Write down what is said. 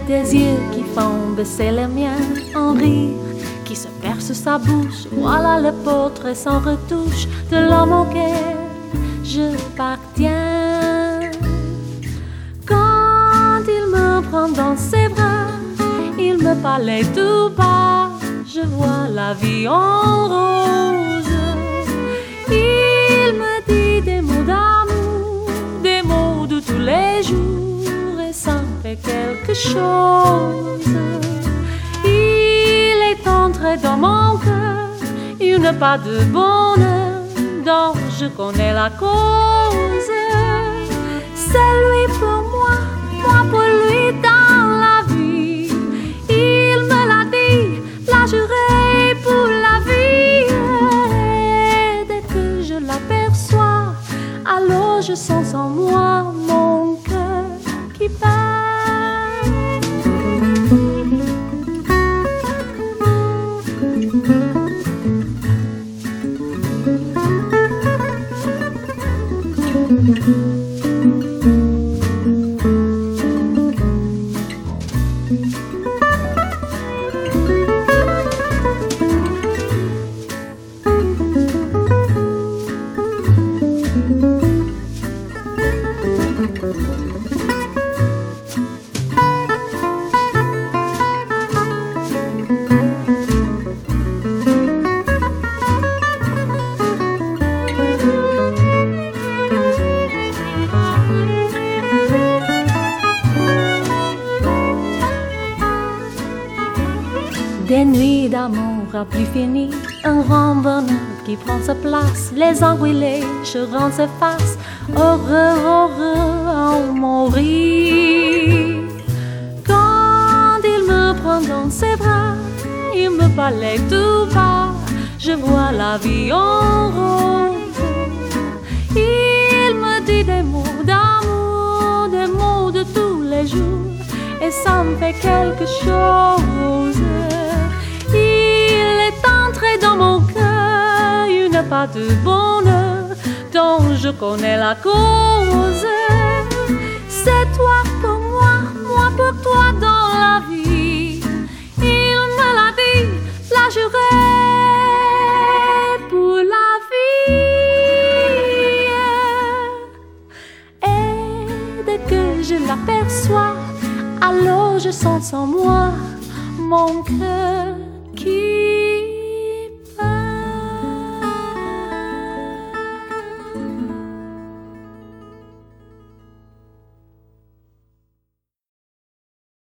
des yeux qui font baisser les miens, un rire qui se perce sa bouche. Voilà le portrait sans retouche de l'homme auquel je partiens. Quand il me prend dans ses bras, il me parlait tout bas. Je vois la vie en rose. Il me dit des mots d'amour, des mots de tous les jours, et ça me fait quelque chose. Il est entré dans mon cœur, il n'a pas de bonheur dont je connais la cause. C'est lui pour moi, moi pour lui dans la vie. Il me l'a dit, l'a juré pour la vie. Et dès que je l'aperçois, alors je sens en moi mon cœur qui bat. Des nuits d'amour à plus finir, un rang bonheur qui prend sa place. Les embrouilles, les chagrin s'effacent. Heureux, heureux, en mourir. Quand il me prend dans ses bras, il me parlait tout bas. Je vois la vie en rose. Il me dit des mots d'amour, des mots de tous les jours, et ça me fait quelque chose. Il est entré dans mon cœur, il n'a pas de bonheur dont je connais la cause. C'est toi pour moi, moi pour toi dans la vie. Il me l'a dit, l'a juré pour la vie. Et dès que je l'aperçois, alors je sens en moi mon cœur